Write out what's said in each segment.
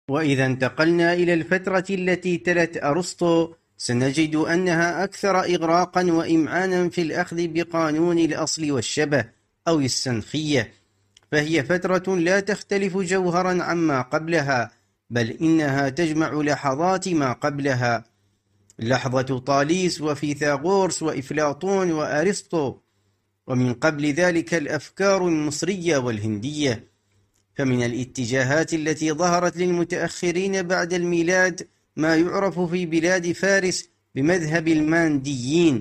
وإذا انتقلنا إلى الفترة التي تلت أرسطو سنجد أنها أكثر إغراقا وإمعانا في الأخذ بقانون الأصل والشبه أو السنخية، فهي فترة لا تختلف جوهرا عما قبلها، بل إنها تجمع لحظات ما قبلها، لحظة طاليس وفيثاغورس وإفلاطون وأرسطو، ومن قبل ذلك الأفكار المصرية والهندية. فمن الاتجاهات التي ظهرت للمتأخرين بعد الميلاد ما يعرف في بلاد فارس بمذهب المانديين،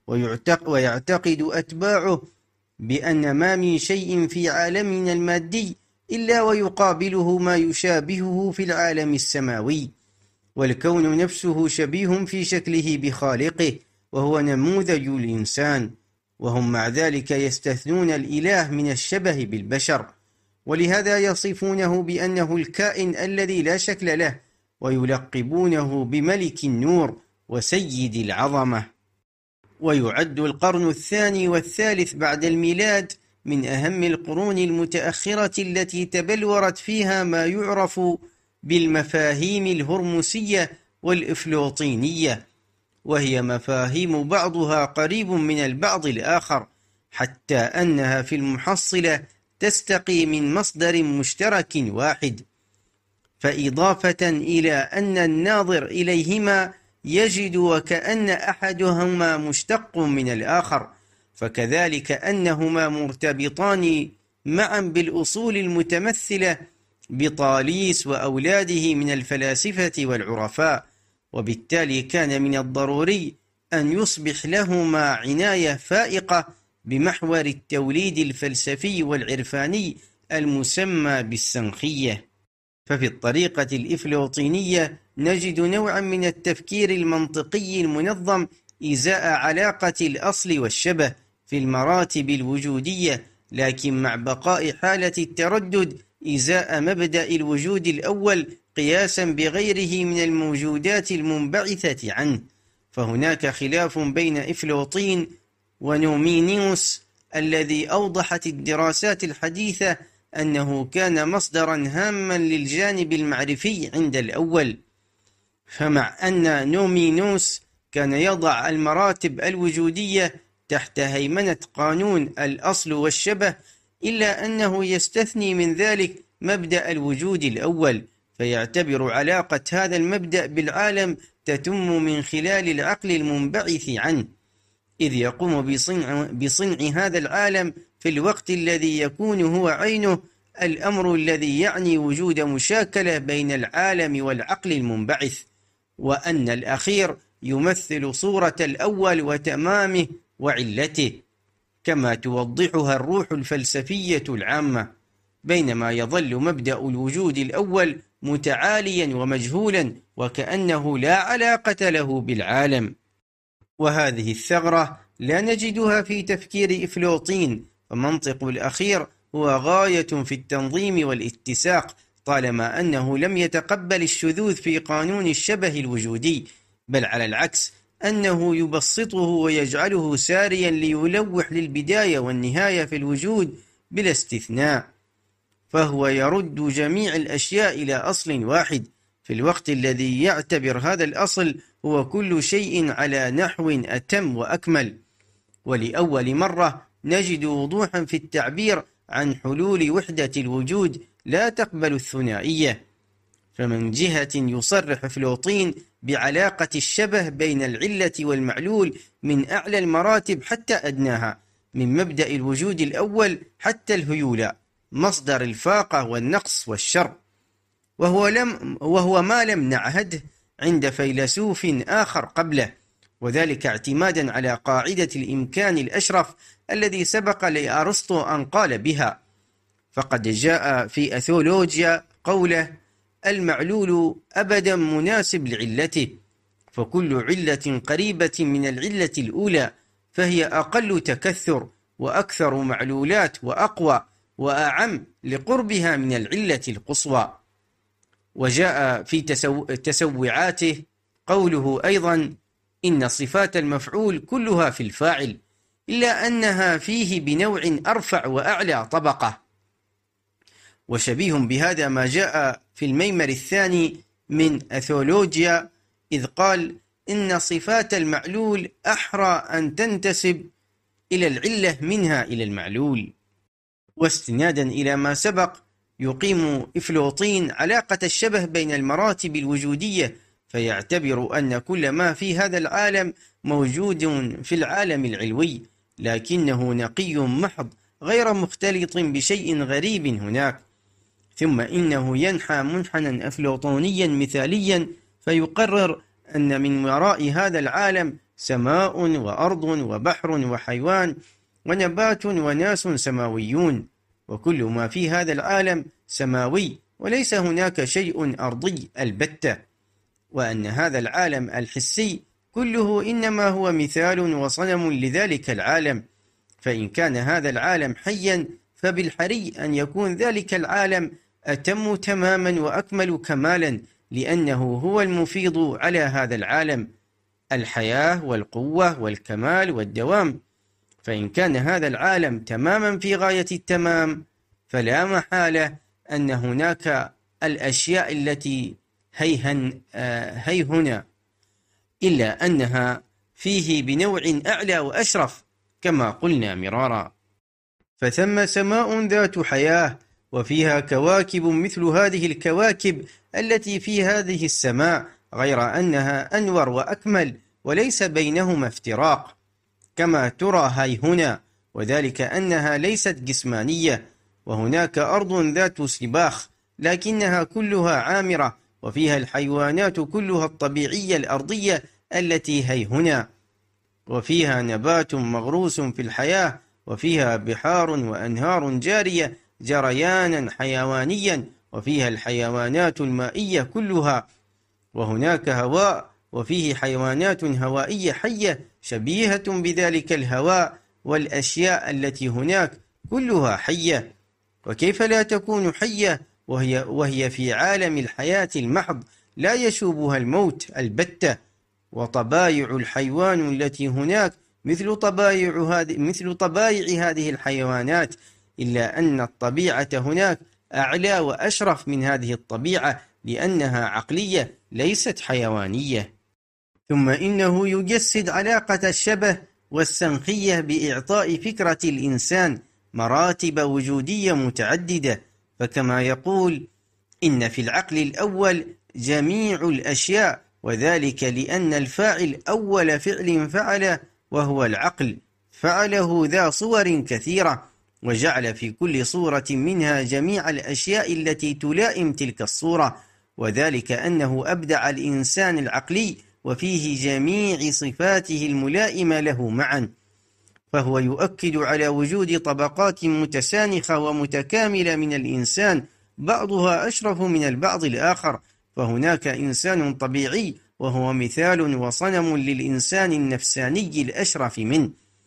ويعتقد أتباعه بأن ما من شيء في عالمنا المادي إلا ويقابله ما يشابهه في العالم السماوي، والكون نفسه شبيه في شكله بخالقه، وهو نموذج الإنسان، وهم مع ذلك يستثنون الإله من الشبه بالبشر، ولهذا يصفونه بأنه الكائن الذي لا شكل له، ويلقبونه بملك النور وسيد العظمة. ويعد القرن الثاني والثالث بعد الميلاد من أهم القرون المتأخرة التي تبلورت فيها ما يعرف بالمفاهيم الهرمسية والإفلاطينية، وهي مفاهيم بعضها قريب من البعض الآخر، حتى أنها في المحصلة تستقي من مصدر مشترك واحد، فإضافة إلى أن الناظر إليهما يجد وكأن أحدهما مشتق من الآخر، فكذلك أنهما مرتبطان معا بالأصول المتمثلة بطاليس وأولاده من الفلاسفة والعرفاء، وبالتالي كان من الضروري أن يصبح لهما عناية فائقة بمحور التوليد الفلسفي والعرفاني المسمى بالسنخية. ففي الطريقة الإفلاطينية نجد نوعا من التفكير المنطقي المنظم إزاء علاقة الأصل والشبه في المراتب الوجودية، لكن مع بقاء حالة التردد إزاء مبدأ الوجود الأول قياسا بغيره من الموجودات المنبعثة عنه. فهناك خلاف بين إفلاطين ونومينيوس الذي أوضحت الدراسات الحديثة أنه كان مصدرا هاما للجانب المعرفي عند الأول، فمع أن نومينوس كان يضع المراتب الوجودية تحت هيمنة قانون الأصل والشبه، إلا أنه يستثني من ذلك مبدأ الوجود الأول، فيعتبر علاقة هذا المبدأ بالعالم تتم من خلال العقل المنبعث عنه، إذ يقوم بصنع هذا العالم في الوقت الذي يكون هو عينه، الأمر الذي يعني وجود مشاكلة بين العالم والعقل المنبعث، وأن الأخير يمثل صورة الأول وتمامه وعلته، كما توضحها الروح الفلسفية العامة، بينما يظل مبدأ الوجود الأول متعاليا ومجهولا وكأنه لا علاقة له بالعالم. وهذه الثغرة لا نجدها في تفكير إفلاطين، فمنطق الأخير هو غاية في التنظيم والاتساق، طالما أنه لم يتقبل الشذوذ في قانون الشبه الوجودي، بل على العكس أنه يبسطه ويجعله ساريا ليلوح للبداية والنهاية في الوجود بلا استثناء، فهو يرد جميع الأشياء إلى أصل واحد، في الوقت الذي يعتبر هذا الأصل هو كل شيء على نحو أتم وأكمل. ولأول مرة نجد وضوحا في التعبير عن حلول وحدة الوجود لا تقبل الثنائية، فمن جهة يصرح أفلاطين بعلاقة الشبه بين العلة والمعلول من أعلى المراتب حتى أدناها، من مبدأ الوجود الأول حتى الهيولى، مصدر الفاقة والنقص والشر، وهو ما لم نعهده عند فيلسوف آخر قبله، وذلك اعتمادا على قاعدة الإمكان الأشرف الذي سبق لأرسطو أن قال بها، فقد جاء في أثولوجيا قوله: المعلول أبدا مناسب لعلته، فكل علة قريبة من العلة الأولى فهي أقل تكثر وأكثر معلولات وأقوى وأعم لقربها من العلة القصوى. وجاء في تسوعاته قوله أيضا: إن صفات المفعول كلها في الفاعل، إلا أنها فيه بنوع أرفع وأعلى طبقة. وشبيه بهذا ما جاء في الميمر الثاني من أثولوجيا، إذ قال إن صفات المعلول أحرى أن تنتسب إلى العلة منها إلى المعلول. واستنادا إلى ما سبق، يقيم أفلاطين علاقة الشبه بين المراتب الوجودية، فيعتبر أن كل ما في هذا العالم موجود في العالم العلوي، لكنه نقي محض غير مختلط بشيء غريب هناك. ثم إنه ينحى منحنى أفلاطونيا مثاليا، فيقرر أن من وراء هذا العالم سماء وأرض وبحر وحيوان ونبات وناس سماويون، وكل ما في هذا العالم سماوي، وليس هناك شيء أرضي البتة، وأن هذا العالم الحسي كله إنما هو مثال وصنم لذلك العالم. فإن كان هذا العالم حيا، فبالحري أن يكون ذلك العالم أتم تماما وأكمل كمالا، لأنه هو المفيض على هذا العالم الحياة والقوة والكمال والدوام. فإن كان هذا العالم تماما في غاية التمام، فلا محالة أن هناك الأشياء التي هيهنا، إلا أنها فيه بنوع أعلى وأشرف كما قلنا مرارا. فثم سماء ذات حياة، وفيها كواكب مثل هذه الكواكب التي في هذه السماء، غير أنها أنور وأكمل، وليس بينهما افتراق كما ترى هنا، وذلك أنها ليست جسمانية. وهناك أرض ذات سباخ، لكنها كلها عامرة، وفيها الحيوانات كلها الطبيعية الأرضية التي هنا، وفيها نبات مغروس في الحياة، وفيها بحار وأنهار جارية جريانا حيوانيا، وفيها الحيوانات المائية كلها، وهناك هواء، وفيه حيوانات هوائية حية شبيهة بذلك الهواء، والأشياء التي هناك كلها حية. وكيف لا تكون حية وهي في عالم الحياة المحض لا يشوبها الموت البتة؟ وطبائع الحيوان التي هناك مثل طبائع هذه الحيوانات، إلا أن الطبيعة هناك أعلى وأشرف من هذه الطبيعة، لأنها عقلية ليست حيوانية. ثم إنه يجسد علاقة الشبه والسنخية بإعطاء فكرة الإنسان مراتب وجودية متعددة، فكما يقول: إن في العقل الأول جميع الأشياء، وذلك لأن الفاعل أول فعل فعل وهو العقل، فعله ذا صور كثيرة، وجعل في كل صورة منها جميع الأشياء التي تلائم تلك الصورة، وذلك أنه أبدع الإنسان العقلي وفيه جميع صفاته الملائمة له معا، فهو يؤكد على وجود طبقات متسانخة ومتكاملة من الإنسان، بعضها أشرف من البعض الآخر. فهناك إنسان طبيعي وهو مثال وصنم للإنسان النفساني الأشرف منه،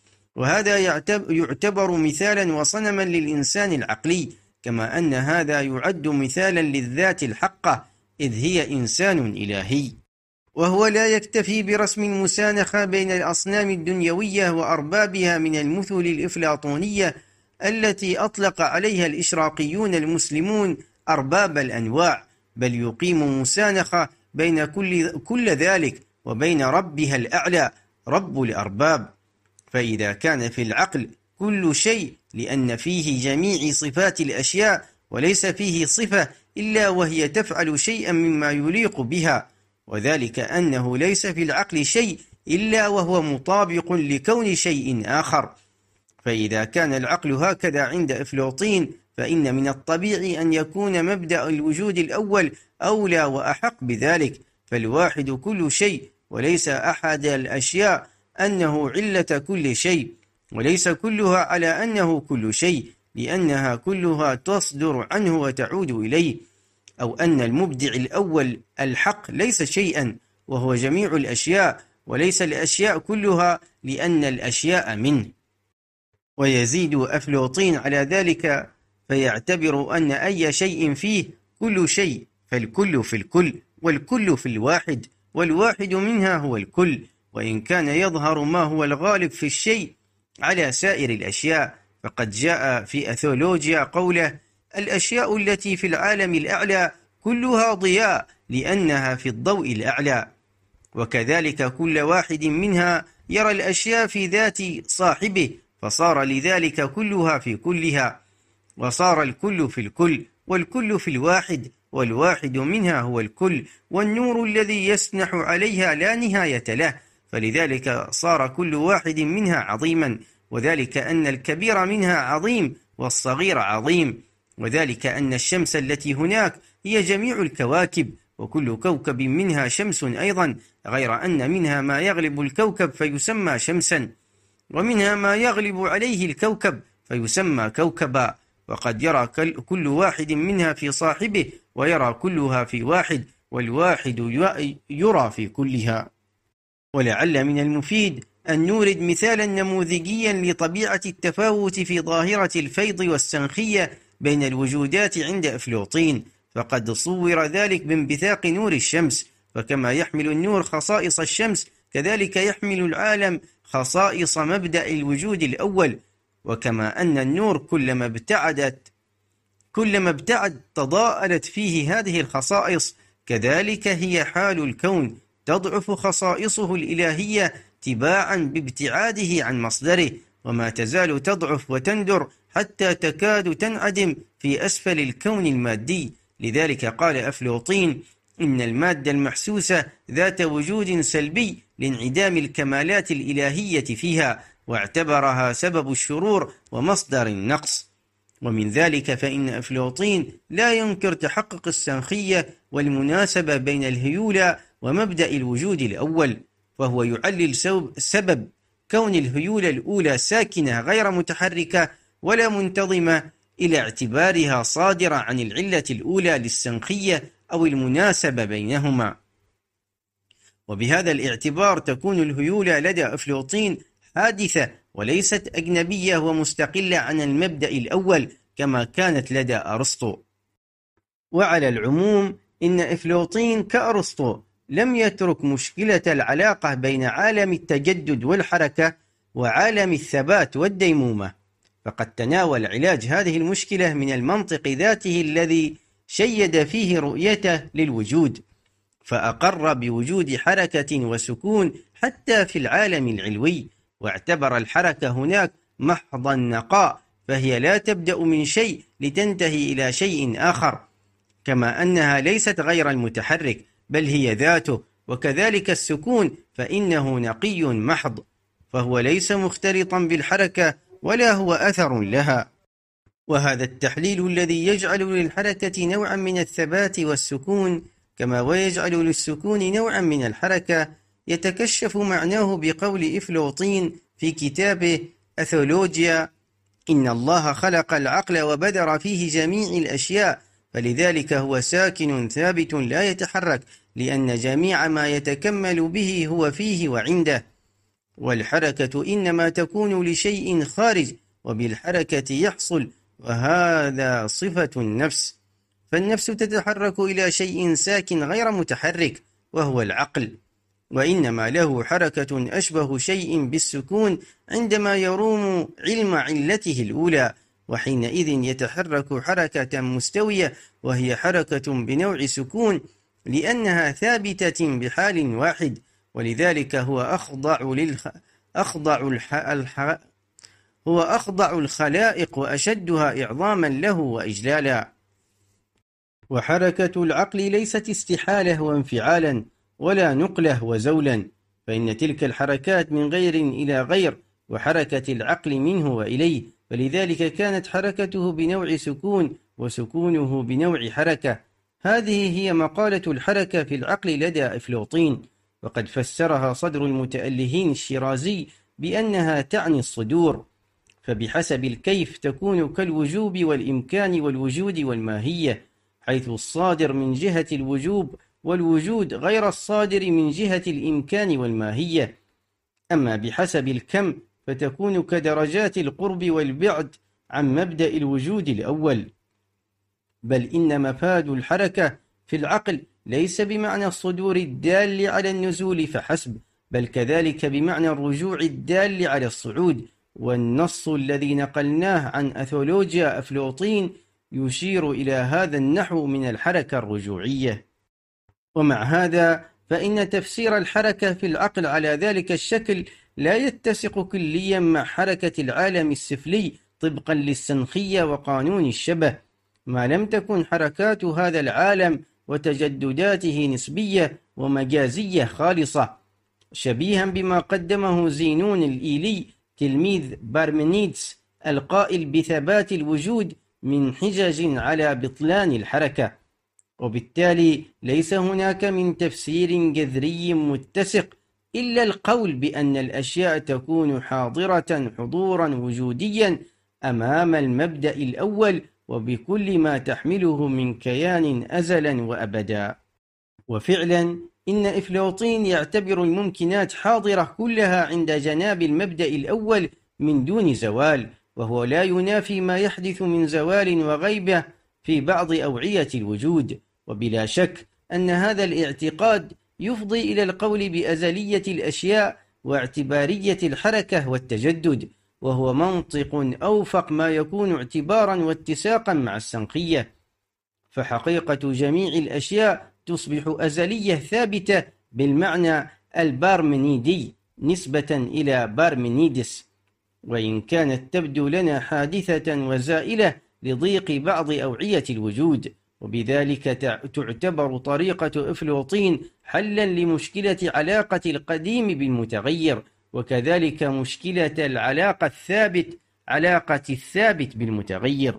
وهذا يعتبر مثالا وصنما للإنسان العقلي، كما أن هذا يعد مثالا للذات الحقة، إذ هي إنسان إلهي. وهو لا يكتفي برسم المسانخة بين الأصنام الدنيوية وأربابها من المثل الإفلاطونية التي أطلق عليها الإشراقيون المسلمون أرباب الأنواع، بل يقيم مسانخة بين كل ذلك وبين ربها الأعلى رب الأرباب. فإذا كان في العقل كل شيء، لأن فيه جميع صفات الأشياء، وليس فيه صفة إلا وهي تفعل شيئا مما يليق بها، وذلك أنه ليس في العقل شيء إلا وهو مطابق لكون شيء آخر. فإذا كان العقل هكذا عند أفلاطين، فإن من الطبيعي أن يكون مبدأ الوجود الأول أولى وأحق بذلك، فالواحد كل شيء، وليس أحد الأشياء أنه علة كل شيء، وليس كلها على أنه كل شيء، لأنها كلها تصدر عنه وتعود إليه، أو أن المبدع الأول الحق ليس شيئا وهو جميع الأشياء، وليس الأشياء كلها لأن الأشياء منه. ويزيد أفلاطين على ذلك فيعتبر أن أي شيء فيه كل شيء، فالكل في الكل، والكل في الواحد، والواحد منها هو الكل، وإن كان يظهر ما هو الغالب في الشيء على سائر الأشياء. فقد جاء في أثولوجيا قوله: الأشياء التي في العالم الأعلى كلها ضياء لأنها في الضوء الأعلى، وكذلك كل واحد منها يرى الأشياء في ذات صاحبه، فصار لذلك كلها في كلها، وصار الكل في الكل، والكل في الواحد، والواحد منها هو الكل، والنور الذي يسنح عليها لا نهاية له، فلذلك صار كل واحد منها عظيما، وذلك أن الكبير منها عظيم والصغير عظيم، وذلك أن الشمس التي هناك هي جميع الكواكب، وكل كوكب منها شمس أيضا، غير أن منها ما يغلب الكوكب فيسمى شمسا، ومنها ما يغلب عليه الكوكب فيسمى كوكبا، وقد يرى كل واحد منها في صاحبه، ويرى كلها في واحد، والواحد يرى في كلها. ولعل من المفيد أن نورد مثالا نموذجيا لطبيعة التفاوت في ظاهرة الفيض والسنخية بين الوجودات عند أفلاطين، فقد صور ذلك بانبثاق نور الشمس، فكما يحمل النور خصائص الشمس كذلك يحمل العالم خصائص مبدأ الوجود الأول، وكما أن النور كلما ابتعد تضاءلت فيه هذه الخصائص، كذلك هي حال الكون، تضعف خصائصه الإلهية تباعا بابتعاده عن مصدره، وما تزال تضعف وتندر حتى تكاد تنعدم في أسفل الكون المادي. لذلك قال أفلاطين: إن المادة المحسوسة ذات وجود سلبي لانعدام الكمالات الإلهية فيها، واعتبرها سبب الشرور ومصدر النقص. ومن ذلك فإن أفلاطين لا ينكر تحقق السنخية والمناسبة بين الهيولى ومبدأ الوجود الأول، فهو يعلل سبب كون الهيولى الأولى ساكنة غير متحركة ولا منتظمة إلى اعتبارها صادرة عن العلة الأولى للسنخية أو المناسبة بينهما. وبهذا الاعتبار تكون الهيولى لدى أفلاطين حادثة وليست أجنبية ومستقلة عن المبدأ الأول كما كانت لدى أرسطو. وعلى العموم إن أفلاطين كأرسطو لم يترك مشكلة العلاقة بين عالم التجدد والحركة وعالم الثبات والديمومة، فقد تناول علاج هذه المشكلة من المنطق ذاته الذي شيد فيه رؤيته للوجود، فأقر بوجود حركة وسكون حتى في العالم العلوي، واعتبر الحركة هناك محض النقاء، فهي لا تبدأ من شيء لتنتهي إلى شيء آخر، كما أنها ليست غير المتحرك بل هي ذاته، وكذلك السكون فإنه نقي محض، فهو ليس مختلطا بالحركة ولا هو أثر لها. وهذا التحليل الذي يجعل للحركة نوعا من الثبات والسكون كما ويجعل للسكون نوعا من الحركة يتكشف معناه بقول أفلاطين في كتابه أثولوجيا: إن الله خلق العقل وبذر فيه جميع الأشياء، فلذلك هو ساكن ثابت لا يتحرك، لأن جميع ما يتكمل به هو فيه وعنده، والحركة إنما تكون لشيء خارج، وبالحركة يحصل، وهذا صفة النفس، فالنفس تتحرك إلى شيء ساكن غير متحرك وهو العقل، وإنما له حركة أشبه شيء بالسكون عندما يروم علم علته الأولى، وحينئذ يتحرك حركة مستوية وهي حركة بنوع سكون لأنها ثابتة بحال واحد، ولذلك هو أخضع الخلائق وأشدها إعظاما له وإجلالا. وحركة العقل ليست استحالة وانفعالا ولا نقلة وزولا، فإن تلك الحركات من غير إلى غير، وحركة العقل منه وإليه، فلذلك كانت حركته بنوع سكون وسكونه بنوع حركة. هذه هي مقالة الحركة في العقل لدى أفلاطين، وقد فسرها صدر المتألهين الشيرازي بأنها تعني الصدور، فبحسب الكيف تكون كالوجوب والإمكان والوجود والماهية، حيث الصادر من جهة الوجوب والوجود غير الصادر من جهة الإمكان والماهية. أما بحسب الكم فتكون كدرجات القرب والبعد عن مبدأ الوجود الأول، بل إن مفاد الحركة في العقل ليس بمعنى الصدور الدال على النزول فحسب، بل كذلك بمعنى الرجوع الدال على الصعود. والنص الذي نقلناه عن أثولوجيا أفلاطين يشير إلى هذا النحو من الحركة الرجوعية. ومع هذا فإن تفسير الحركة في العقل على ذلك الشكل لا يتسق كليا مع حركة العالم السفلي طبقا للسنخية وقانون الشبه، ما لم تكن حركات هذا العالم وتجدداته نسبية ومجازية خالصة، شبيها بما قدمه زينون الإيلي تلميذ بارمنيدس القائل بثبات الوجود من حجج على بطلان الحركة. وبالتالي ليس هناك من تفسير جذري متسق إلا القول بأن الأشياء تكون حاضرة حضورا وجوديا أمام المبدأ الأول وبكل ما تحمله من كيان أزلا وأبدا. وفعلا إن أفلاطين يعتبر الممكنات حاضرة كلها عند جناب المبدأ الأول من دون زوال، وهو لا ينافي ما يحدث من زوال وغيبة في بعض أوعية الوجود. وبلا شك أن هذا الاعتقاد يفضي إلى القول بأزلية الأشياء واعتبارية الحركة والتجدد، وهو منطق أوفق ما يكون اعتبارا واتساقا مع السنخية، فحقيقة جميع الأشياء تصبح أزلية ثابتة بالمعنى البارمنيدي نسبة إلى بارمنيدس، وإن كانت تبدو لنا حادثة وزائلة لضيق بعض أوعية الوجود. وبذلك تعتبر طريقة أفلاطين حلا لمشكلة علاقة القديم بالمتغير، وكذلك مشكلة علاقة الثابت بالمتغير.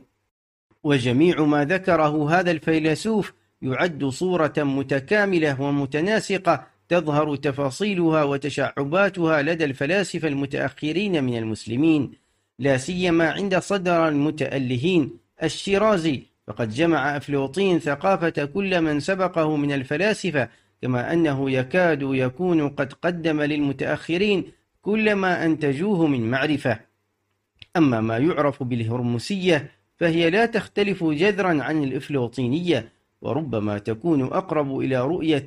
وجميع ما ذكره هذا الفيلسوف يعد صورة متكاملة ومتناسقة تظهر تفاصيلها وتشعباتها لدى الفلاسفة المتأخرين من المسلمين، لا سيما عند صدر المتألهين. الشيرازي فقد جمع أفلاطين ثقافة كل من سبقه من الفلاسفة، كما أنه يكاد يكون قد قدم للمتأخرين كل ما أنتجوه من معرفة. أما ما يعرف بالهرمسية فهي لا تختلف جذرا عن الإفلاطينية، وربما تكون أقرب إلى رؤية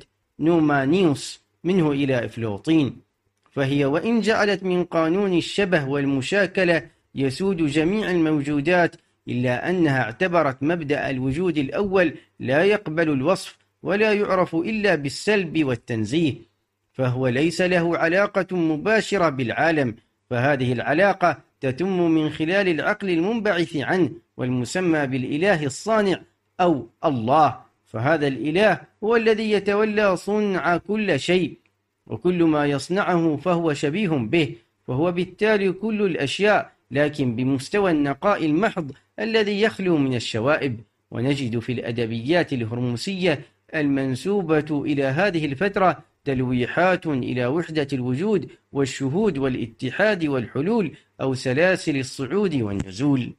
نومانيوس منه إلى أفلاطين، فهي وإن جعلت من قانون الشبه والمشاكلة يسود جميع الموجودات، إلا أنها اعتبرت مبدأ الوجود الأول لا يقبل الوصف ولا يعرف إلا بالسلب والتنزيه، فهو ليس له علاقة مباشرة بالعالم، فهذه العلاقة تتم من خلال العقل المنبعث عنه والمسمى بالإله الصانع أو الله، فهذا الإله هو الذي يتولى صنع كل شيء، وكل ما يصنعه فهو شبيه به، فهو بالتالي كل الأشياء، لكن بمستوى النقاء المحض الذي يخلو من الشوائب. ونجد في الأدبيات الهرمسية المنسوبة إلى هذه الفترة تلويحات إلى وحدة الوجود والشهود والاتحاد والحلول أو سلاسل الصعود والنزول.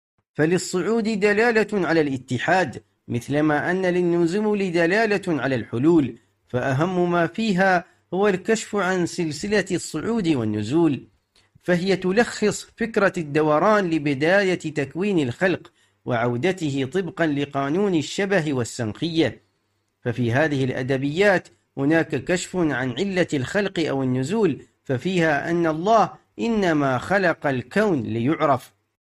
فللصعود دلالة على الاتحاد، مثلما أن للنزول دلالة على الحلول، فأهم ما فيها هو الكشف عن سلسلة الصعود والنزول، فهي تلخص فكرة الدوران لبداية تكوين الخلق وعودته طبقا لقانون الشبه والسنخية. ففي هذه الأدبيات هناك كشف عن علة الخلق أو النزول، ففيها أن الله إنما خلق الكون ليعرف،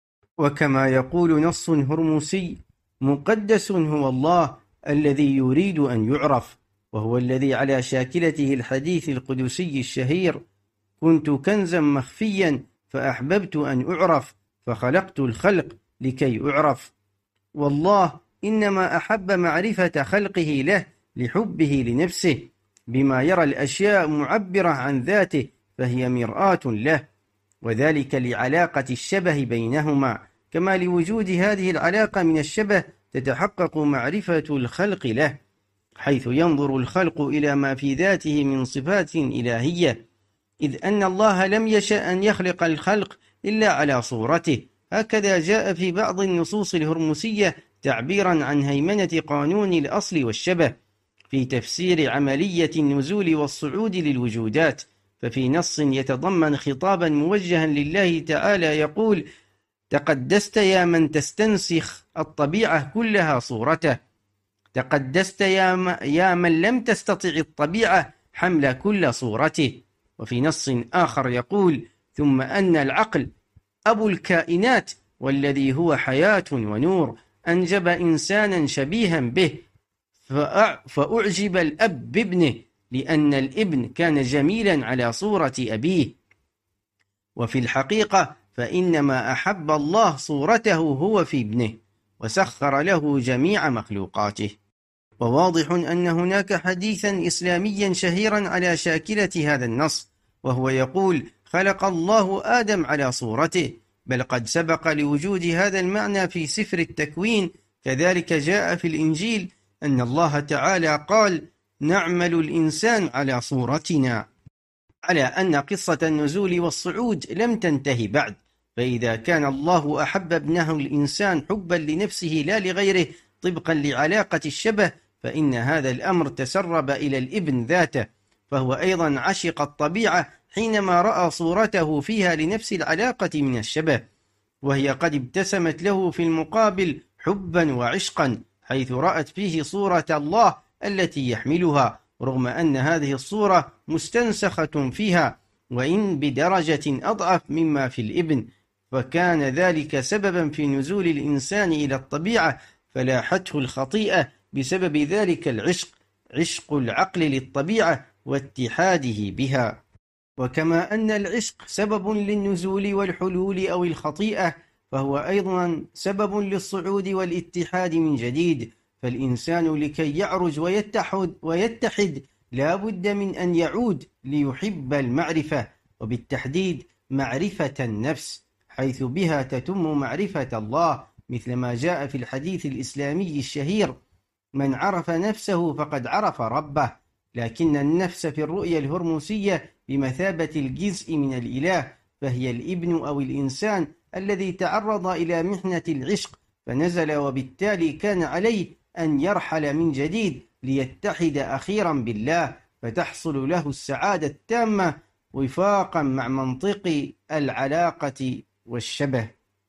وكما يقول نص هرمسي: مقدس هو الله الذي يريد أن يعرف، وهو الذي على شاكلته الحديث القدسي الشهير: كنت كنزا مخفيا فأحببت أن أعرف فخلقت الخلق لكي أعرف. والله إنما أحب معرفة خلقه له لحبه لنفسه، بما يرى الأشياء معبرة عن ذاته فهي مرآة له، وذلك لعلاقة الشبه بينهما، كما لوجود هذه العلاقة من الشبه تتحقق معرفة الخلق له، حيث ينظر الخلق إلى ما في ذاته من صفات إلهية، إذ أن الله لم يشأ أن يخلق الخلق إلا على صورته. هكذا جاء في بعض النصوص الهرمسية تعبيرا عن هيمنة قانون الأصل والشبه في تفسير عملية النزول والصعود للوجودات. ففي نص يتضمن خطابا موجها لله تعالى يقول: تقدست يا من تستنسخ الطبيعة كلها صورته، تقدست يا من لم تستطع الطبيعة حمل كل صورته. وفي نص آخر يقول: ثم أن العقل أبو الكائنات والذي هو حياة ونور أنجب إنسانا شبيها به، فأعجب الأب بابنه لأن الابن كان جميلا على صورة أبيه. وفي الحقيقة فإنما أحب الله صورته هو في ابنه، وسخر له جميع مخلوقاته. وواضح أن هناك حديثا إسلاميا شهيرا على شاكلة هذا النص، وهو يقول: خلق الله آدم على صورته، بل قد سبق لوجود هذا المعنى في سفر التكوين. كذلك جاء في الإنجيل أن الله تعالى قال: نعمل الإنسان على صورتنا، على أن قصة النزول والصعود لم تنتهي بعد. فإذا كان الله أحب ابنه الإنسان حبا لنفسه لا لغيره طبقا لعلاقة الشبه، فإن هذا الأمر تسرب إلى الابن ذاته، فهو أيضا عشق الطبيعة حينما رأى صورته فيها لنفس العلاقة من الشبه، وهي قد ابتسمت له في المقابل حبا وعشقا، حيث رأت فيه صورة الله التي يحملها، رغم أن هذه الصورة مستنسخة فيها، وإن بدرجة أضعف مما في الابن. فكان ذلك سببا في نزول الإنسان إلى الطبيعة، فلاحته الخطيئة بسبب ذلك العشق، عشق العقل للطبيعة واتحاده بها. وكما أن العشق سبب للنزول والحلول أو الخطيئة، فهو أيضا سبب للصعود والاتحاد من جديد. فالإنسان لكي يعرج ويتحد لا بد من أن يعود ليحب المعرفة، وبالتحديد معرفة النفس، حيث بها تتم معرفة الله، مثل ما جاء في الحديث الإسلامي الشهير: من عرف نفسه فقد عرف ربه. لكن النفس في الرؤية الهرموسية بمثابة الجزء من الإله، فهي الابن أو الإنسان الذي تعرض إلى محنة العشق فنزل، وبالتالي كان عليه أن يرحل من جديد ليتحد أخيرا بالله، فتحصل له السعادة التامة وفاقا مع منطق العلاقة والشبه.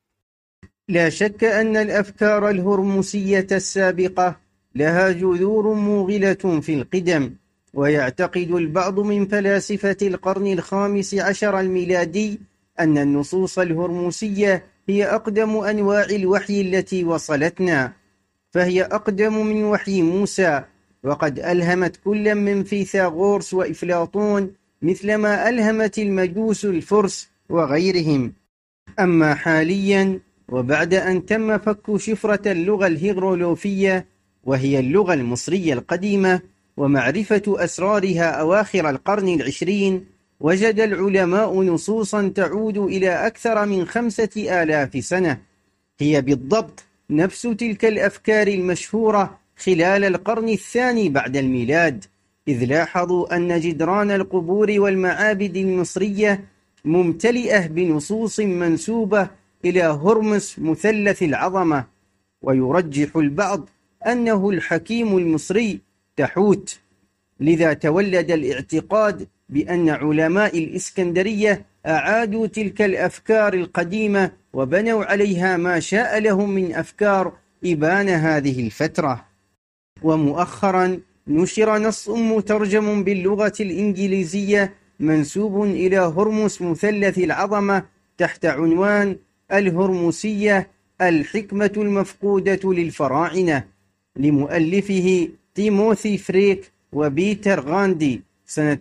لا شك أن الأفكار الهرمسية السابقة لها جذور موغلة في القدم، ويعتقد البعض من فلاسفة القرن ال15 الميلادي أن النصوص الهرمسية هي أقدم أنواع الوحي التي وصلتنا، فهي أقدم من وحي موسى، وقد ألهمت كل من فيثاغورس وإفلاطون مثلما ألهمت المجوس الفرس وغيرهم. أما حاليا، وبعد أن تم فك شفرة اللغة الهيروغليفية وهي اللغة المصرية القديمة ومعرفة أسرارها أواخر القرن ال20، وجد العلماء نصوصا تعود إلى أكثر من 5000 سنة، هي بالضبط نفس تلك الأفكار المشهورة خلال القرن الثاني بعد الميلاد، إذ لاحظوا أن جدران القبور والمعابد المصرية ممتلئة بنصوص منسوبة إلى هرمس مثلث العظمة. ويرجح البعض أنه الحكيم المصري تحوت، لذا تولد الاعتقاد بأن علماء الإسكندرية أعادوا تلك الأفكار القديمة وبنوا عليها ما شاء لهم من أفكار إبان هذه الفترة. ومؤخرا نشر نص مترجم باللغة الإنجليزية منسوب إلى هرمس مثلث العظمة تحت عنوان الهرمسية الحكمة المفقودة للفراعنة، لمؤلفه تيموثي فريك وبيتر غاندي سنة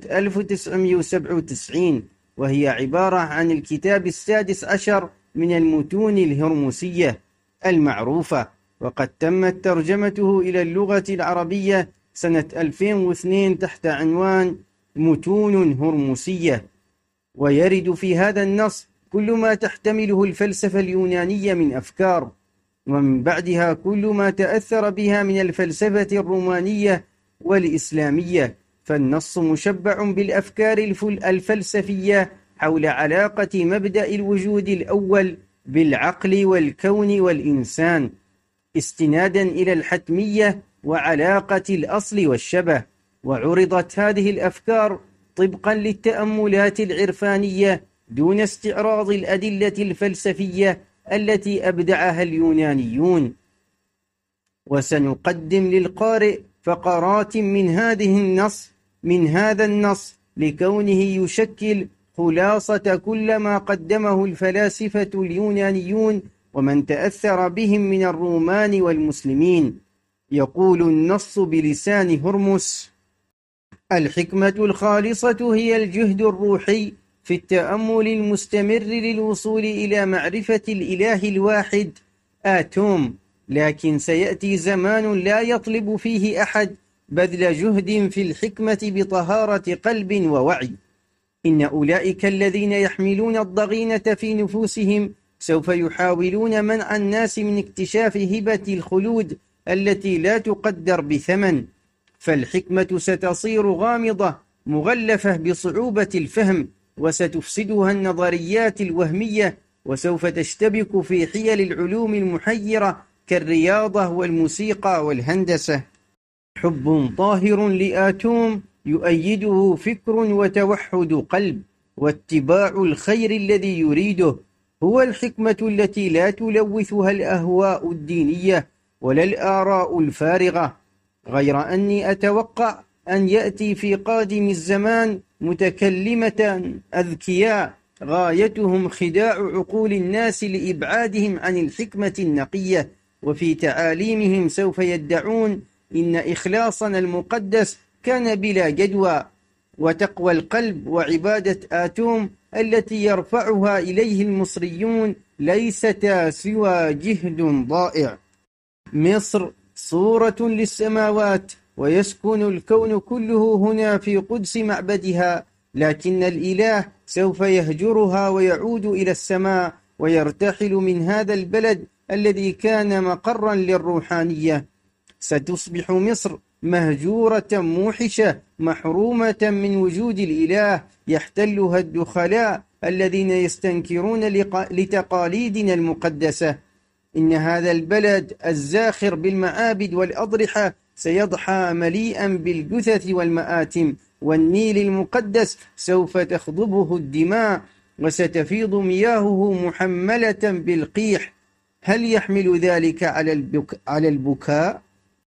1997، وهي عبارة عن الكتاب ال16 من المتون الهرمسية المعروفة، وقد تمت ترجمته إلى اللغة العربية سنة 2002 تحت عنوان متون هرمسية. ويرد في هذا النص كل ما تحتمله الفلسفة اليونانية من أفكار، ومن بعدها كل ما تأثر بها من الفلسفة الرومانية والإسلامية، فالنص مشبع بالأفكار الفلسفية حول علاقة مبدأ الوجود الأول بالعقل والكون والإنسان، استنادا إلى الحتمية وعلاقة الأصل والشبه. وعرضت هذه الأفكار طبقا للتأملات العرفانية دون استعراض الأدلة الفلسفية التي أبدعها اليونانيون. وسنقدم للقارئ فقرات من هذا النص لكونه يشكل خلاصة كل ما قدمه الفلاسفة اليونانيون ومن تأثر بهم من الرومان والمسلمين. يقول النص بلسان هرمس: الحكمة الخالصة هي الجهد الروحي في التأمل المستمر للوصول إلى معرفة الإله الواحد آتوم. لكن سيأتي زمان لا يطلب فيه أحد بذل جهد في الحكمة بطهارة قلب ووعي. إن أولئك الذين يحملون الضغينة في نفوسهم سوف يحاولون منع الناس من اكتشاف هبة الخلود التي لا تقدر بثمن، فالحكمة ستصير غامضة مغلفة بصعوبة الفهم، وستفسدها النظريات الوهمية، وسوف تشتبك في حيل العلوم المحيرة كالرياضة والموسيقى والهندسة. حب طاهر لآتوم يؤيده فكر وتوحد قلب، واتباع الخير الذي يريده هو الحكمة التي لا تلوثها الأهواء الدينية ولا الآراء الفارغة. غير أني أتوقع أن يأتي في قادم الزمان متكلمة أذكياء غايتهم خداع عقول الناس لإبعادهم عن الحكمة النقية، وفي تعاليمهم سوف يدعون إن إخلاصنا المقدس كان بلا جدوى، وتقوى القلب وعبادة آتوم التي يرفعها إليه المصريون ليستا سوى جهد ضائع. مصر صورة للسماوات، ويسكن الكون كله هنا في قدس معبدها، لكن الإله سوف يهجرها ويعود إلى السماء، ويرتحل من هذا البلد الذي كان مقرا للروحانية. ستصبح مصر مهجورة موحشة محرومة من وجود الإله، يحتلها الدخلاء الذين يستنكرون لتقاليدنا المقدسة. إن هذا البلد الزاخر بالمعابد والأضرحة سيضحى مليئا بالجثث والمآتم، والنيل المقدس سوف تخضبه الدماء، وستفيض مياهه محملة بالقيح. هل يحمل ذلك على البكاء؟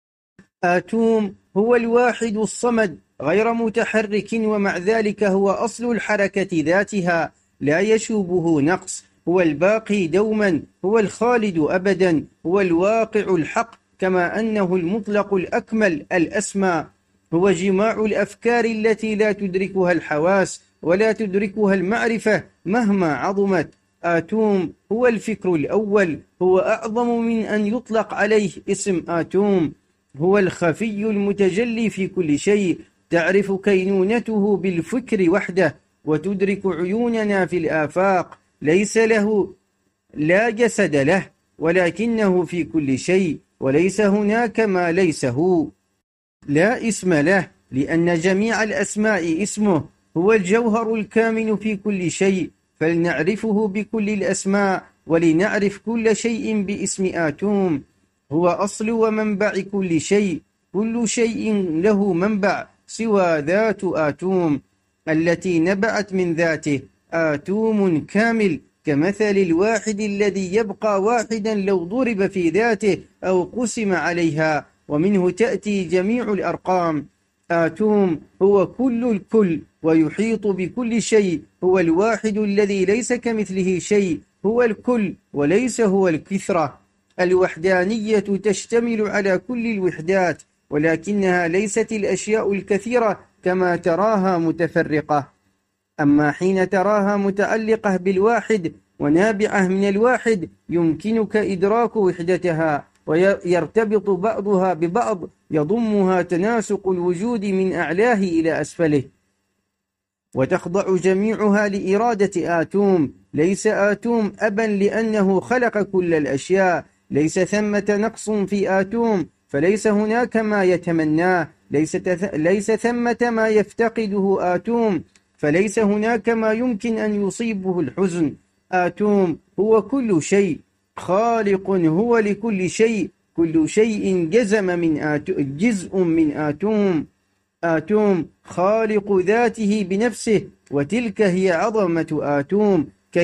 آتوم هو الواحد الصمد غير متحرك، ومع ذلك هو أصل الحركة ذاتها، لا يشوبه نقص، هو الباقي دوما، هو الخالد أبدا، هو الواقع الحق، كما أنه المطلق الأكمل الأسمى، هو جماع الأفكار التي لا تدركها الحواس ولا تدركها المعرفة مهما عظمت. آتوم هو الفكر الأول، هو أعظم من أن يطلق عليه اسم آتوم، هو الخفي المتجلي في كل شيء، تعرف كينونته بالفكر وحده، وتدرك عيوننا في الآفاق، ليس له لا جسد له، ولكنه في كل شيء، وليس هناك ما ليس هو. لا اسم له، لأن جميع الأسماء اسمه، هو الجوهر الكامن في كل شيء، فلنعرفه بكل الأسماء، ولنعرف كل شيء باسم آتوم. هو أصل ومنبع كل شيء، كل شيء له منبع سوى ذات آتوم التي نبعت من ذاته. آتوم كامل كمثل الواحد الذي يبقى واحدا لو ضرب في ذاته أو قسم عليها، ومنه تأتي جميع الأرقام. آتوم هو كل الكل، ويحيط بكل شيء، هو الواحد الذي ليس كمثله شيء، هو الكل وليس هو الكثرة. الوحدانية تشتمل على كل الوحدات، ولكنها ليست الأشياء الكثيرة كما تراها متفرقة. أما حين تراها متعلقة بالواحد ونابعة من الواحد، يمكنك إدراك وحدتها، ويرتبط بعضها ببعض، يضمها تناسق الوجود من أعلاه إلى أسفله، وتخضع جميعها لإرادة آتوم. ليس آتوم أبا لأنه خلق كل الأشياء، ليس ثمة نقص في آتوم، فليس هناك ما يتمناه، ليس ثمة ما يفتقده آتوم، فليس هناك ما يمكن أن يصيبه الحزن. آتوم هو كل شيء، خالق هو لكل شيء، كل شيء جزء من آتوم. آتوم خالق ذاته بنفسه، وتلك هي عظمة آتوم.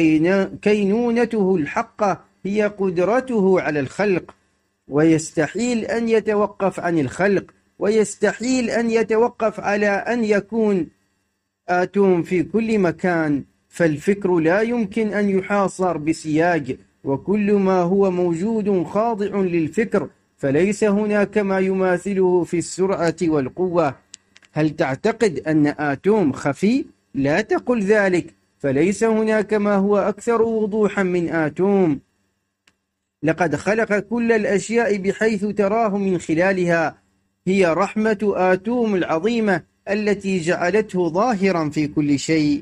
كينونته الحقة هي قدرته على الخلق، ويستحيل أن يتوقف عن الخلق، ويستحيل أن يتوقف على أن يكون آتوم في كل مكان. فالفكر لا يمكن أن يحاصر بسياج، وكل ما هو موجود خاضع للفكر، فليس هناك ما يماثله في السرعة والقوة. هل تعتقد أن آتوم خفي؟ لا تقل ذلك، فليس هناك ما هو أكثر وضوحا من آتوم. لقد خلق كل الأشياء بحيث تراه من خلالها. هي رحمة آتوم العظيمة التي جعلته ظاهرا في كل شيء.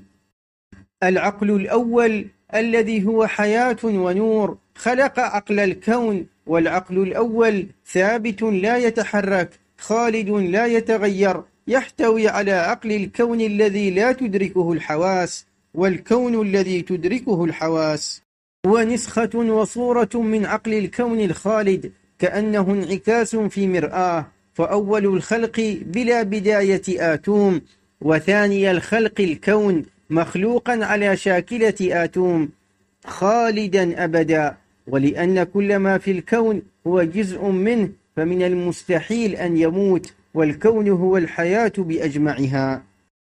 العقل الأول الذي هو حياة ونور خلق عقل الكون، والعقل الأول ثابت لا يتحرك، خالد لا يتغير، يحتوي على عقل الكون الذي لا تدركه الحواس، والكون الذي تدركه الحواس هو نسخة وصورة من عقل الكون الخالد، كأنه انعكاس في مرآة. فأول الخلق بلا بداية آتوم، وثاني الخلق الكون مخلوقا على شاكلة آتوم خالدا أبدا. ولأن كل ما في الكون هو جزء منه، فمن المستحيل أن يموت، والكون هو الحياة بأجمعها.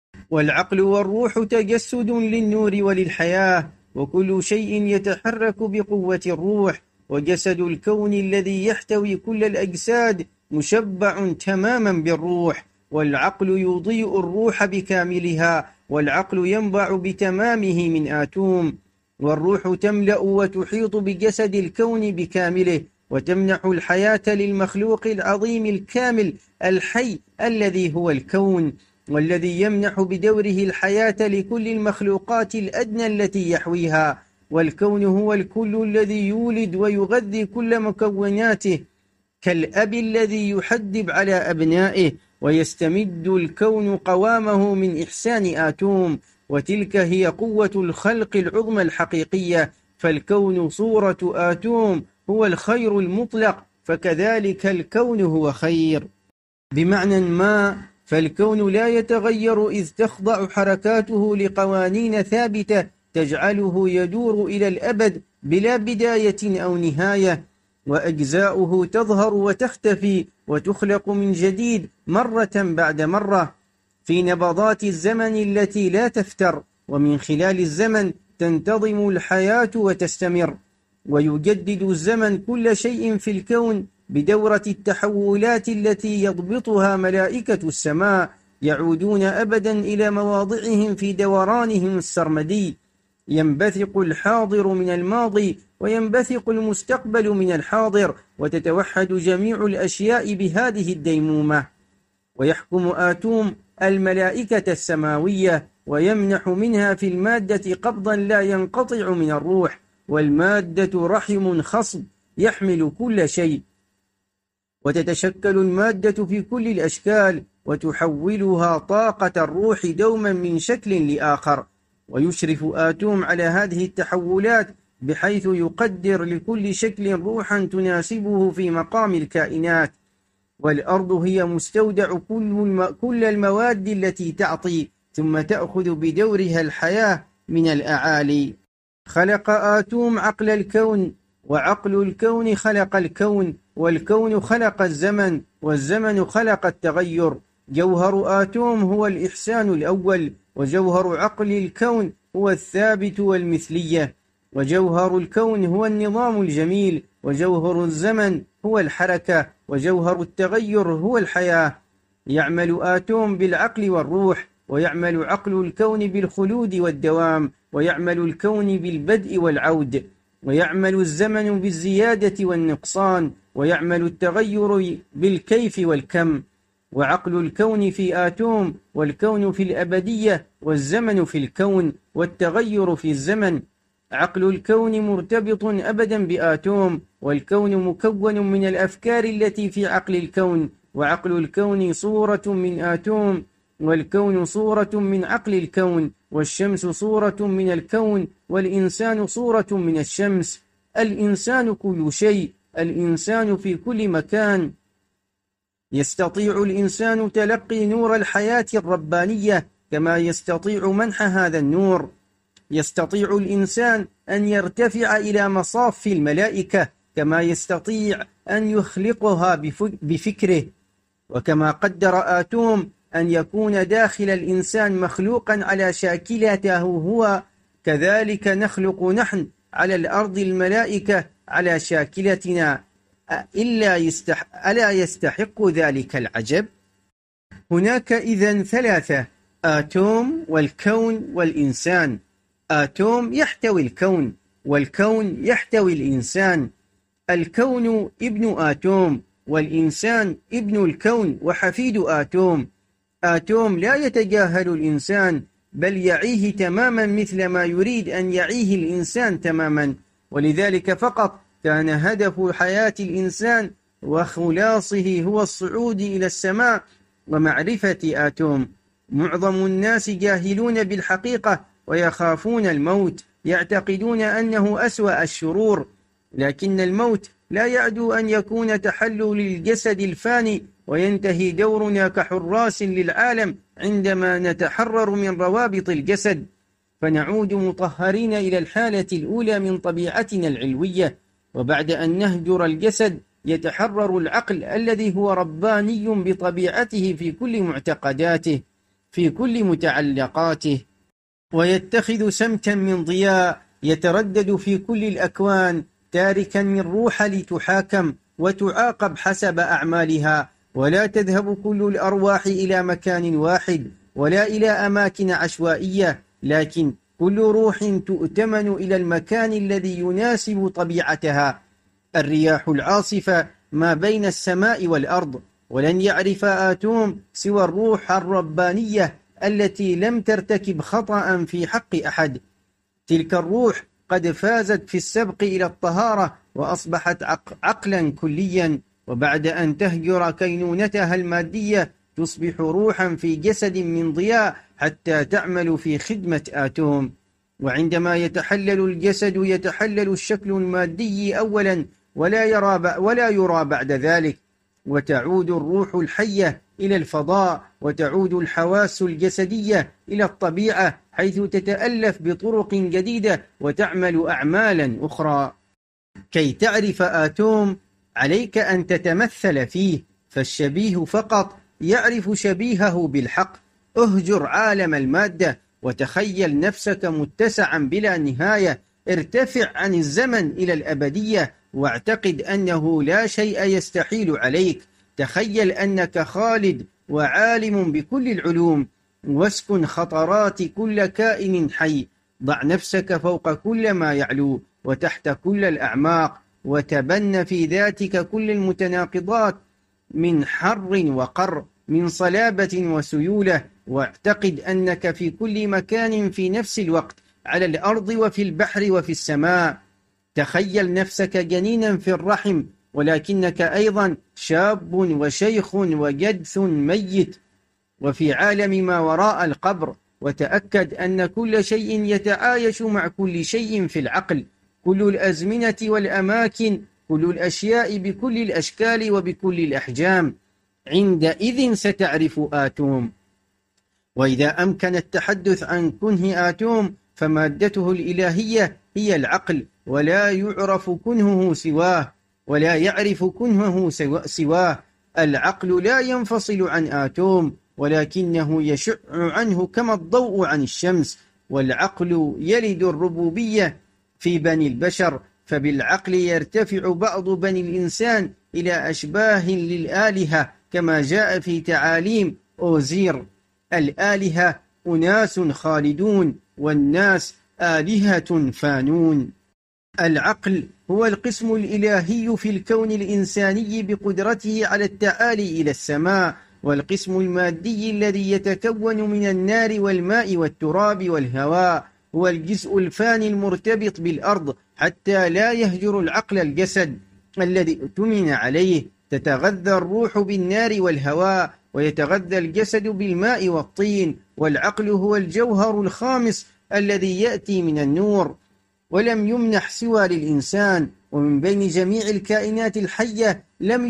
والعقل والروح تجسد للنور وللحياة، وكل شيء يتحرك بقوة الروح. وجسد الكون الذي يحتوي كل الأجساد مشبع تماما بالروح، والعقل يضيء الروح بكاملها، والعقل ينبع بتمامه من آتوم. والروح تملأ وتحيط بجسد الكون بكامله، وتمنح الحياة للمخلوق العظيم الكامل الحي الذي هو الكون، والذي يمنح بدوره الحياة لكل المخلوقات الأدنى التي يحويها. والكون هو الكل الذي يولد ويغذي كل مكوناته، كالأب الذي يحدب على أبنائه، ويستمد الكون قوامه من إحسان آتوم. وتلك هي قوة الخلق العظمى الحقيقية. فالكون صورة آتوم هو الخير المطلق، فكذلك الكون هو خير. بمعنى ما، فالكون لا يتغير إذ تخضع حركاته لقوانين ثابتة تجعله يدور إلى الأبد بلا بداية أو نهاية، وأجزاؤه تظهر وتختفي وتخلق من جديد مرة بعد مرة في نبضات الزمن التي لا تفتر، ومن خلال الزمن تنتظم الحياة وتستمر. ويجدد الزمن كل شيء في الكون بدورة التحولات التي يضبطها ملائكة السماء، يعودون أبدا إلى مواضعهم في دورانهم السرمدي. ينبثق الحاضر من الماضي، وينبثق المستقبل من الحاضر، وتتوحد جميع الأشياء بهذه الديمومة. ويحكم آتوم الملائكة السماوية، ويمنح منها في المادة قبضا لا ينقطع من الروح. والمادة رحم خصب يحمل كل شيء، وتتشكل المادة في كل الأشكال، وتحولها طاقة الروح دوما من شكل لآخر. ويشرف آتوم على هذه التحولات بحيث يقدر لكل شكل روحا تناسبه في مقام الكائنات. والأرض هي مستودع كل المواد التي تعطي، ثم تأخذ بدورها الحياة من الأعالي. خلق آتوم عقل الكون، وعقل الكون خلق الكون، والكون خلق الزمن، والزمن خلق التغير. جوهر آتوم هو الإحسان الأول، وجوهر عقل الكون هو الثابت والمثلية، وجوهر الكون هو النظام الجميل، وجوهر الزمن هو الحركة، وجوهر التغير هو الحياة. يعمل آتوم بالعقل والروح، ويعمل عقل الكون بالخلود والدوام، ويعمل الكون بالبدء والعود، ويعمل الزمن بالزيادة والنقصان، ويعمل التغير بالكيف والكم. وعقل الكون في آتوم، والكون في الأبدية، والزمن في الكون، والتغير في الزمن. عقل الكون مرتبط أبدا بآتوم، والكون مكون من الأفكار التي في عقل الكون، وعقل الكون صورة من آتوم، والكون صورة من عقل الكون، والشمس صورة من الكون، والإنسان صورة من الشمس. الإنسان كل شيء، الإنسان في كل مكان. يستطيع الإنسان تلقي نور الحياة الربانية كما يستطيع منح هذا النور. يستطيع الإنسان أن يرتفع إلى مصاف الملائكة كما يستطيع أن يخلقها بفكره. وكما قدر آتوم أن يكون داخل الإنسان مخلوقا على شاكلته هو، كذلك نخلق نحن على الأرض الملائكة على شاكلتنا، ألا يستحق ذلك العجب؟ هناك إذن ثلاثة: آتوم والكون والإنسان. آتوم يحتوي الكون، والكون يحتوي الإنسان. الكون ابن آتوم، والإنسان ابن الكون وحفيد آتوم. آتوم لا يتجاهل الإنسان، بل يعيه تماما مثل ما يريد أن يعيه الإنسان تماما، ولذلك فقط كان هدف حياة الإنسان وخلاصه هو الصعود إلى السماء ومعرفة آتوم. معظم الناس جاهلون بالحقيقة ويخافون الموت، يعتقدون أنه أسوأ الشرور، لكن الموت لا يعدو أن يكون تحلل للجسد الفاني، وينتهي دورنا كحراس للعالم عندما نتحرر من روابط الجسد، فنعود مطهرين إلى الحالة الأولى من طبيعتنا العلوية. وبعد أن نهجر الجسد يتحرر العقل الذي هو رباني بطبيعته في كل معتقداته، في كل متعلقاته، ويتخذ سمتا من ضياء يتردد في كل الأكوان، تاركا من روح لتحاكم وتعاقب حسب أعمالها. ولا تذهب كل الأرواح إلى مكان واحد ولا إلى أماكن عشوائية، لكن كل روح تؤتمن إلى المكان الذي يناسب طبيعتها. الرياح العاصفة ما بين السماء والأرض، ولن يعرف آتوم سوى الروح الربانية التي لم ترتكب خطأ في حق أحد. تلك الروح قد فازت في السبق إلى الطهارة وأصبحت عقلا كليا، وبعد أن تهجر كينونتها المادية تصبح روحا في جسد من ضياء حتى تعمل في خدمة آتوم. وعندما يتحلل الجسد يتحلل الشكل المادي أولا ولا يرى بعد ذلك، وتعود الروح الحية إلى الفضاء، وتعود الحواس الجسدية إلى الطبيعة حيث تتألف بطرق جديدة وتعمل أعمالا أخرى. كي تعرف آتوم عليك أن تتمثل فيه، فالشبيه فقط يعرف شبيهه بالحق. اهجر عالم المادة وتخيل نفسك متسعا بلا نهاية، ارتفع عن الزمن إلى الأبدية واعتقد أنه لا شيء يستحيل عليك. تخيل أنك خالد وعالم بكل العلوم، واسكن خطرات كل كائن حي. ضع نفسك فوق كل ما يعلو وتحت كل الأعماق، وتبن في ذاتك كل المتناقضات من حر وقر، من صلابة وسيولة، واعتقد أنك في كل مكان في نفس الوقت، على الأرض وفي البحر وفي السماء. تخيل نفسك جنينا في الرحم، ولكنك أيضا شاب وشيخ وجدث ميت، وفي عالم ما وراء القبر. وتأكد أن كل شيء يتعايش مع كل شيء في العقل، كل الأزمنة والأماكن، كل الأشياء بكل الأشكال وبكل الأحجام. عندئذ ستعرف آتوم. وإذا أمكن التحدث عن كنه آتوم فمادته الإلهية هي العقل، ولا يعرف كنهه سواه، ولا يعرف كنهه سواه. العقل لا ينفصل عن آتوم، ولكنه يشع عنه كما الضوء عن الشمس. والعقل يلد الربوبية في بني البشر، فبالعقل يرتفع بعض بني الإنسان إلى أشباه للآلهة، كما جاء في تعاليم أوزير: الآلهة أناس خالدون، والناس آلهة فانون. العقل هو القسم الإلهي في الكون الإنساني بقدرته على التعالي إلى السماء، والقسم المادي الذي يتكون من النار والماء والتراب والهواء هو الجزء الفاني المرتبط بالأرض، حتى لا يهجر العقل الجسد الذي اؤتمن عليه. تتغذى الروح بالنار والهواء، ويتغذى الجسد بالماء والطين، والعقل هو الجوهر الخامس الذي يأتي من النور، ولم يمنح سوى للإنسان. ومن بين جميع الكائنات الحية لم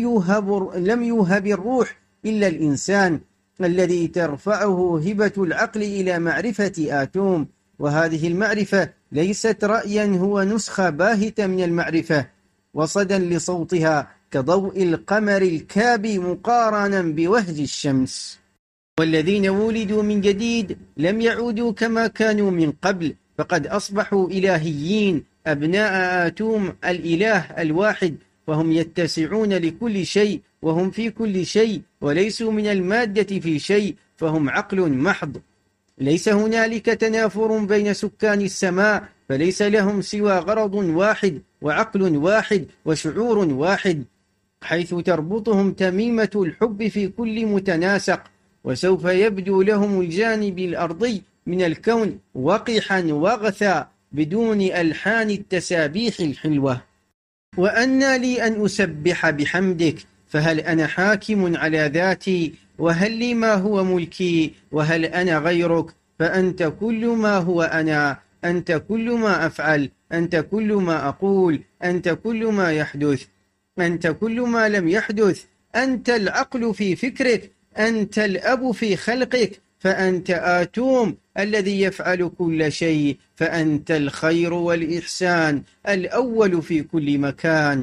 يوهب الروح إلا الإنسان، الذي ترفعه هبة العقل إلى معرفة آتوم. وهذه المعرفة ليست رأيا، هو نسخة باهتة من المعرفة، وصدا لصوتها كضوء القمر الكابي مقارنا بوهج الشمس. والذين ولدوا من جديد لم يعودوا كما كانوا من قبل، فقد أصبحوا إلهيين أبناء آتوم الإله الواحد، فهم يتسعون لكل شيء وهم في كل شيء، وليسوا من المادة في شيء، فهم عقل محض. ليس هنالك تنافر بين سكان السماء، فليس لهم سوى غرض واحد وعقل واحد وشعور واحد، حيث تربطهم تميمة الحب في كل متناسق. وسوف يبدو لهم الجانب الأرضي من الكون وقحا وغثا بدون ألحان التسابيح الحلوة. وأنى لي أن أسبح بحمدك، فهل أنا حاكم على ذاتي؟ وهل لي ما هو ملكي؟ وهل أنا غيرك؟ فأنت كل ما هو أنا، أنت كل ما أفعل، أنت كل ما أقول، أنت كل ما يحدث، أنت كل ما لم يحدث، أنت العقل في فكرك، أنت الأب في خلقك، فأنت آتوم الذي يفعل كل شيء، فأنت الخير والإحسان الأول في كل مكان.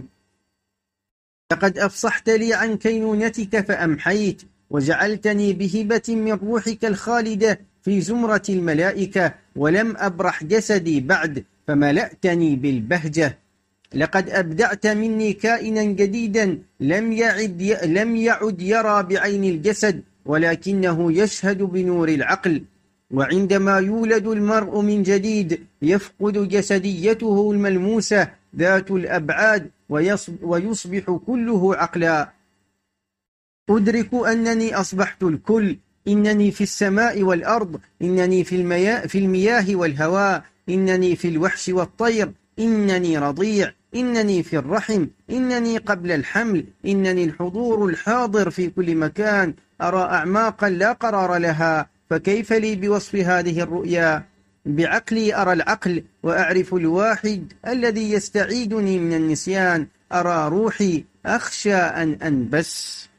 لقد أفصحت لي عن كينونتك فأمحيت، وجعلتني بهبة من روحك الخالدة في زمرة الملائكة، ولم أبرح جسدي بعد فملأتني بالبهجة. لقد أبدعت مني كائنا جديدا لم يعد يرى بعين الجسد، ولكنه يشهد بنور العقل. وعندما يولد المرء من جديد يفقد جسديته الملموسة ذات الأبعاد ويصبح كله عقلا. أدرك أنني أصبحت الكل، إنني في السماء والأرض، إنني في المياه والهواء، إنني في الوحش والطير، إنني رضيع، إنني في الرحم، إنني قبل الحمل، إنني الحضور الحاضر في كل مكان، أرى أعماقا لا قرار لها، فكيف لي بوصف هذه الرؤيا؟ بعقلي أرى العقل وأعرف الواحد الذي يستعيدني من النسيان، أرى روحي أخشى أن أنبس.